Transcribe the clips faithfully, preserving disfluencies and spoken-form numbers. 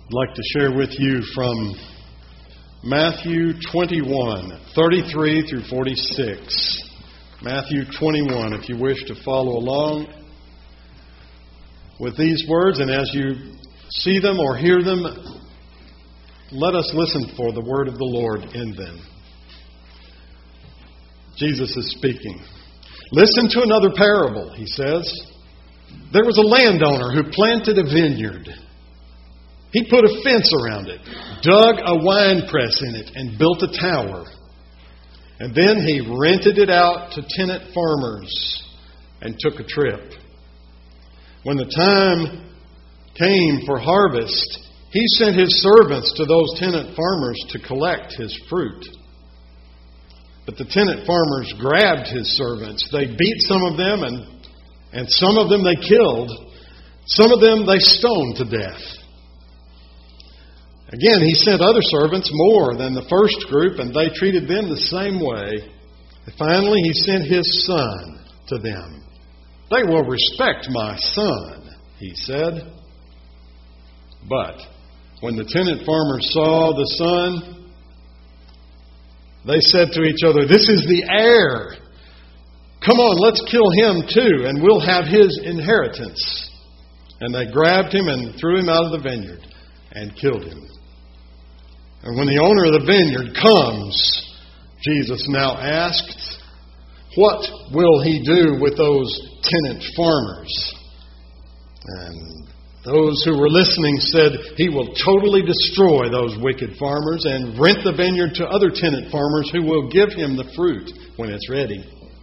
I'd like to share with you from Matthew twenty-one, thirty-three through forty-six. Matthew twenty-one, if you wish to follow along with these words, and as you see them or hear them, let us listen for the word of the Lord in them. Jesus is speaking. Listen to another parable, he says. There was a landowner who planted a vineyard. He put a fence around it, dug a wine press in it, and built a tower. And then he rented it out to tenant farmers and took a trip. When the time came for harvest, he sent his servants to those tenant farmers to collect his fruit. But the tenant farmers grabbed his servants. They beat some of them, and, and some of them they killed. Some of them they stoned to death. Again, he sent other servants more than the first group, and they treated them the same way. And finally, he sent his son to them. They will respect my son, he said. But when the tenant farmers saw the son, they said to each other, "This is the heir. Come on, let's kill him too, and we'll have his inheritance." And they grabbed him and threw him out of the vineyard and killed him. And when the owner of the vineyard comes, Jesus now asks, what will he do with those tenant farmers? And those who were listening said, he will totally destroy those wicked farmers and rent the vineyard to other tenant farmers who will give him the fruit when it's ready.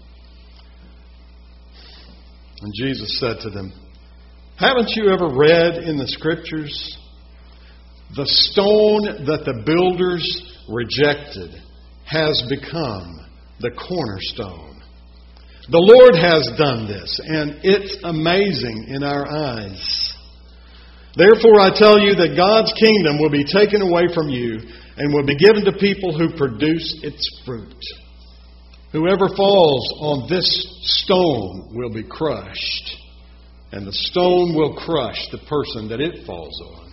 And Jesus said to them, haven't you ever read in the Scriptures, the stone that the builders rejected has become the cornerstone. The Lord has done this, and it's amazing in our eyes. Therefore I tell you that God's kingdom will be taken away from you and will be given to people who produce its fruit. Whoever falls on this stone will be crushed, and the stone will crush the person that it falls on.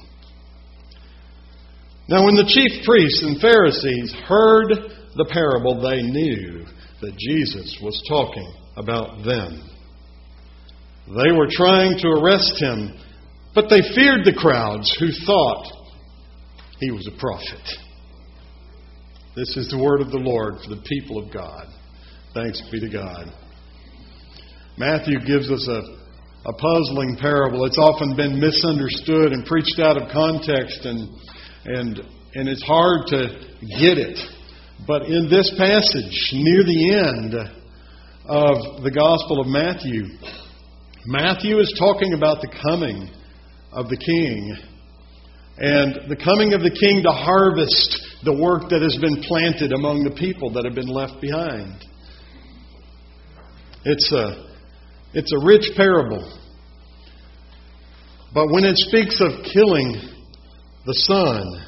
Now when the chief priests and Pharisees heard the parable, they knew that Jesus was talking about them. They were trying to arrest him, but they feared the crowds who thought he was a prophet. This is the word of the Lord for the people of God. Thanks be to God. Matthew gives us a, a puzzling parable. It's often been misunderstood and preached out of context, and And and it's hard to get it. But in this passage, near the end of the Gospel of Matthew, Matthew is talking about the coming of the King. And the coming of the King to harvest the work that has been planted among the people that have been left behind. It's a, it's a rich parable. But when it speaks of killing the Son,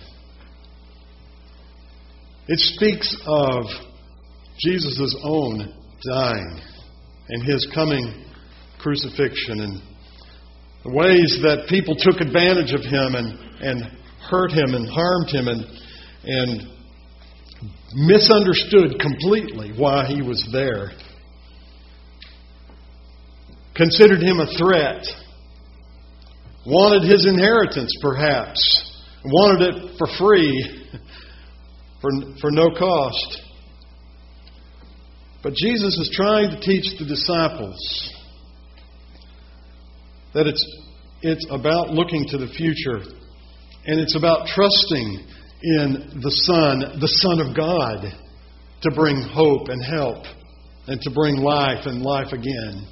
it speaks of Jesus' own dying and His coming crucifixion and the ways that people took advantage of Him and, and hurt Him and harmed Him and, and misunderstood completely why He was there. Considered Him a threat. Wanted His inheritance, perhaps. Wanted it for free, for, for no cost. But Jesus is trying to teach the disciples that it's, it's about looking to the future, and it's about trusting in the Son, the Son of God, to bring hope and help, and to bring life and life again.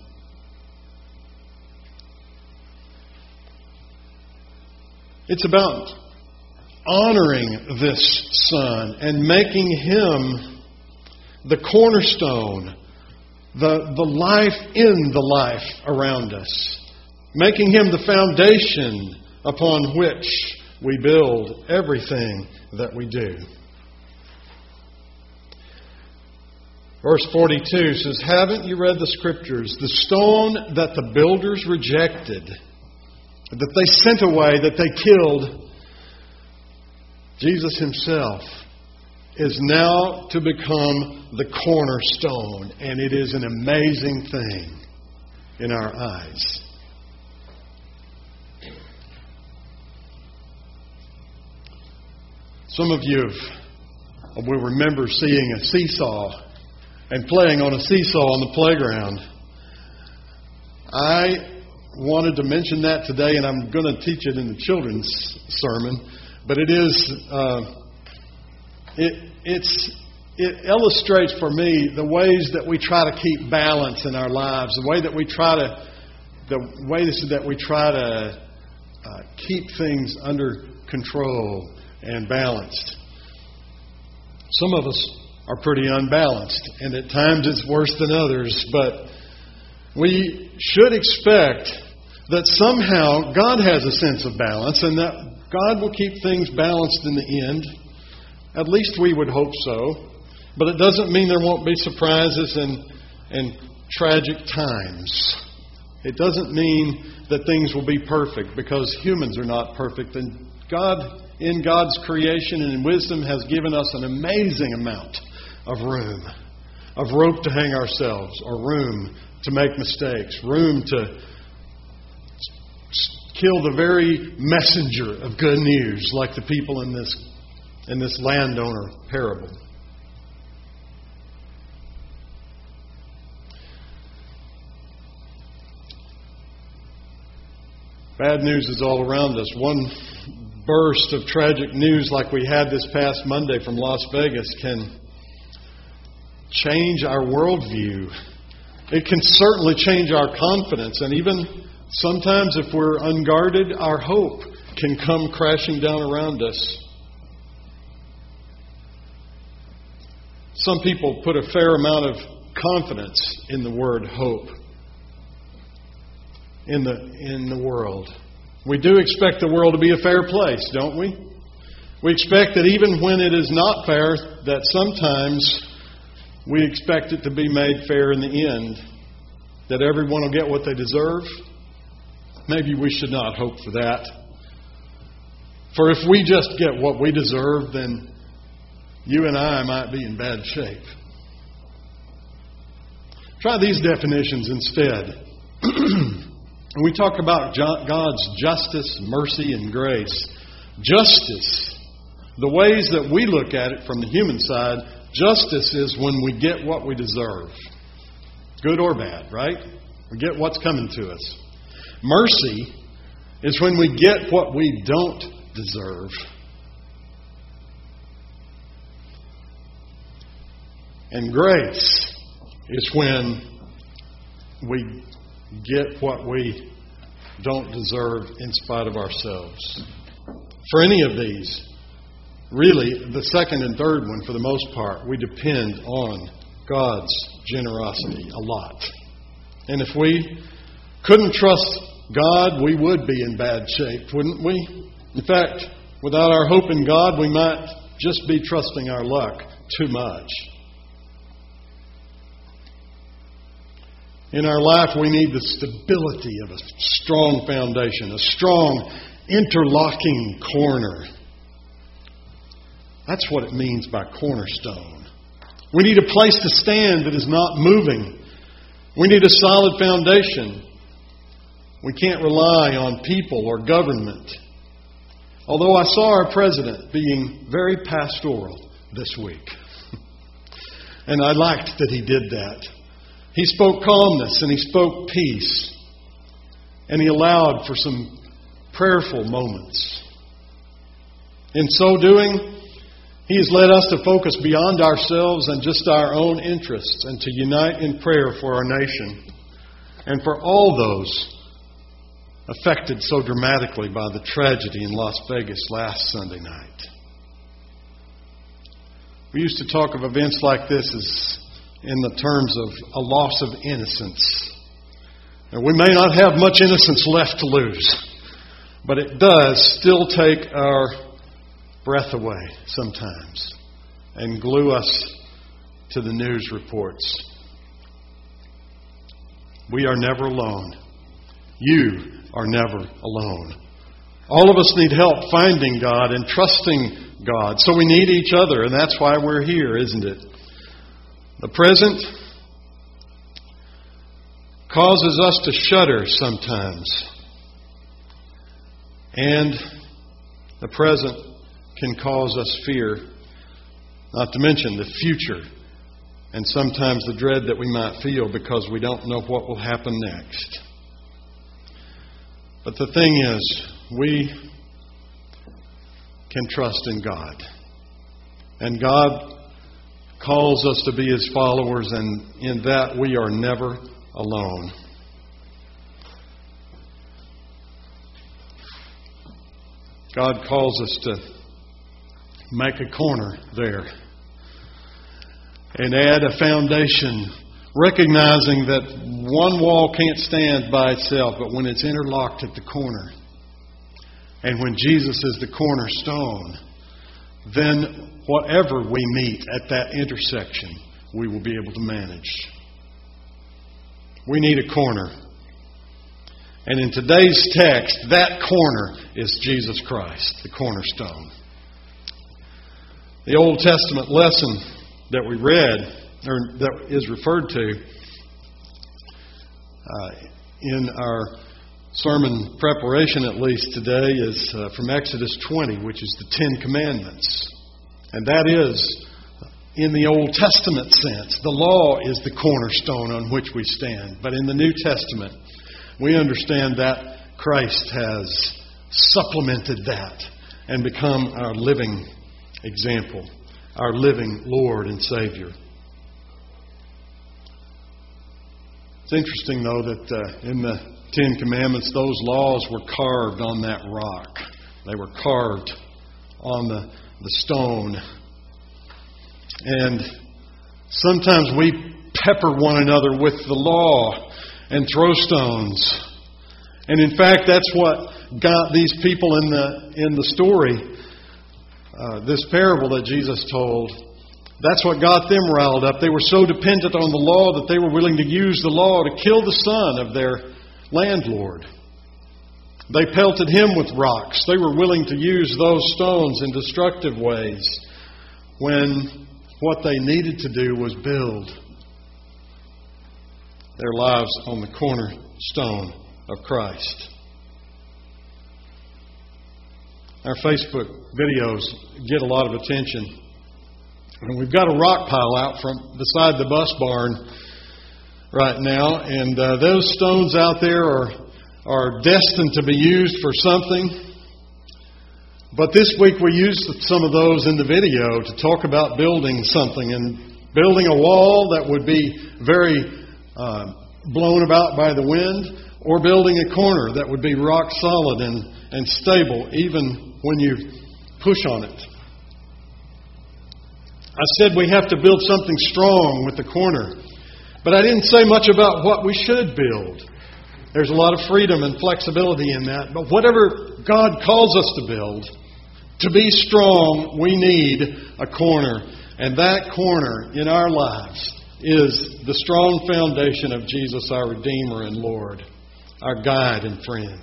It's about honoring this Son and making Him the cornerstone, the, the life in the life around us. Making Him the foundation upon which we build everything that we do. Verse forty-two says, haven't you read the Scriptures? The stone that the builders rejected, that they sent away, that they killed, Jesus Himself is now to become the cornerstone, and it is an amazing thing in our eyes. Some of you have, will remember seeing a seesaw and playing on a seesaw on the playground. I wanted to mention that today, and I'm going to teach it in the children's sermon. But it is, uh, it it's it illustrates for me the ways that we try to keep balance in our lives, the way that we try to, the ways that we try to uh, keep things under control and balanced. Some of us are pretty unbalanced, and at times it's worse than others, but we should expect that somehow God has a sense of balance and that God will keep things balanced in the end. At least we would hope so. But it doesn't mean there won't be surprises and, and tragic times. It doesn't mean that things will be perfect, because humans are not perfect. And God, in God's creation and in wisdom, has given us an amazing amount of room, of rope to hang ourselves, or room to make mistakes, room to kill the very messenger of good news, like the people in this in this landowner parable. Bad news is all around us. One burst of tragic news like we had this past Monday from Las Vegas can change our worldview. It can certainly change our confidence, and even sometimes, if we're unguarded, our hope can come crashing down around us. Some people put a fair amount of confidence in the word hope in the in the world. We do expect the world to be a fair place, don't we? We expect that even when it is not fair, that sometimes we expect it to be made fair in the end, that everyone will get what they deserve. Maybe we should not hope for that. For if we just get what we deserve, then you and I might be in bad shape. Try these definitions instead. We talk about God's justice, mercy, and grace. Justice, the ways that we look at it from the human side, justice is when we get what we deserve. Good or bad, right? We get what's coming to us. Mercy is when we get what we don't deserve. And grace is when we get what we don't deserve in spite of ourselves. For any of these, really, the second and third one, for the most part, we depend on God's generosity a lot. And if we couldn't trust God, we would be in bad shape, wouldn't we? In fact, without our hope in God, we might just be trusting our luck too much. In our life, we need the stability of a strong foundation, a strong interlocking corner. That's what it means by cornerstone. We need a place to stand that is not moving. We need a solid foundation. We can't rely on people or government. Although I saw our president being very pastoral this week. And I liked that he did that. He spoke calmness and he spoke peace. And he allowed for some prayerful moments. In so doing, he has led us to focus beyond ourselves and just our own interests, and to unite in prayer for our nation and for all those affected so dramatically by the tragedy in Las Vegas last Sunday night. We used to talk of events like this as in the terms of a loss of innocence. And we may not have much innocence left to lose, but it does still take our breath away sometimes and glue us to the news reports. We are never alone. You are never alone. All of us need help finding God and trusting God. So we need each other, and that's why we're here, isn't it? The present causes us to shudder sometimes. And the present can cause us fear, not to mention the future, and sometimes the dread that we might feel because we don't know what will happen next. But the thing is, we can trust in God. And God calls us to be His followers, and in that we are never alone. God calls us to make a corner there and add a foundation, recognizing that one wall can't stand by itself, but when it's interlocked at the corner, and when Jesus is the cornerstone, then whatever we meet at that intersection, we will be able to manage. We need a corner. And in today's text, that corner is Jesus Christ, the cornerstone. The Old Testament lesson that we read, or that is referred to uh, in our sermon preparation, at least today, is uh, from Exodus twenty, which is the Ten Commandments. And that is, in the Old Testament sense, the law is the cornerstone on which we stand. But in the New Testament, we understand that Christ has supplemented that and become our living example, our living Lord and Savior. It's interesting, though, that uh, in the Ten Commandments, those laws were carved on that rock. They were carved on the, the stone. And sometimes we pepper one another with the law and throw stones. And in fact, that's what got these people in the in the story, uh, this parable that Jesus told. That's what got them riled up. They were so dependent on the law that they were willing to use the law to kill the son of their landlord. They pelted him with rocks. They were willing to use those stones in destructive ways when what they needed to do was build their lives on the cornerstone of Christ. Our Facebook videos get a lot of attention. And we've got a rock pile out from beside the bus barn right now, and uh, those stones out there are are destined to be used for something. But this week we used some of those in the video to talk about building something, and building a wall that would be very uh, blown about by the wind, or building a corner that would be rock solid and, and stable even when you push on it. I said we have to build something strong with the corner, but I didn't say much about what we should build. There's a lot of freedom and flexibility in that, but whatever God calls us to build, to be strong, we need a corner. And that corner in our lives is the strong foundation of Jesus, our Redeemer and Lord, our guide and friend.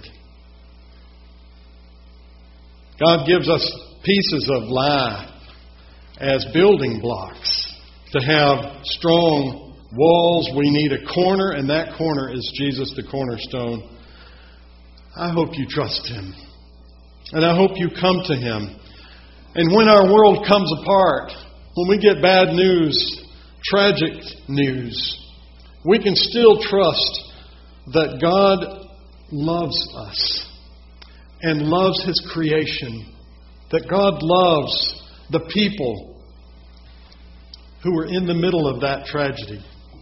God gives us pieces of life as building blocks. To have strong walls, we need a corner, and that corner is Jesus, the cornerstone. I hope you trust Him. And I hope you come to Him. And when our world comes apart, when we get bad news, tragic news, we can still trust that God loves us and loves His creation, that God loves the people who are in the middle of that tragedy,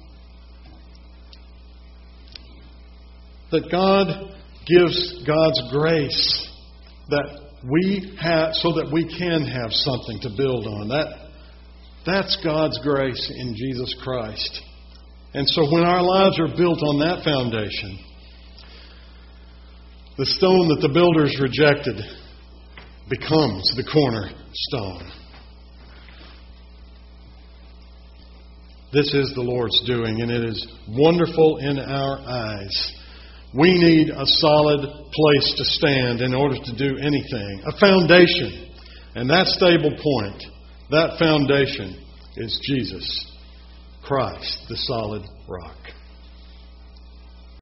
that God gives God's grace that we have, so that we can have something to build on. That that's God's grace in Jesus Christ. And so when our lives are built on that foundation, the stone that the builders rejected becomes the cornerstone. This is the Lord's doing, and it is wonderful in our eyes. We need a solid place to stand in order to do anything, a foundation. And that stable point, that foundation, is Jesus Christ, the solid rock.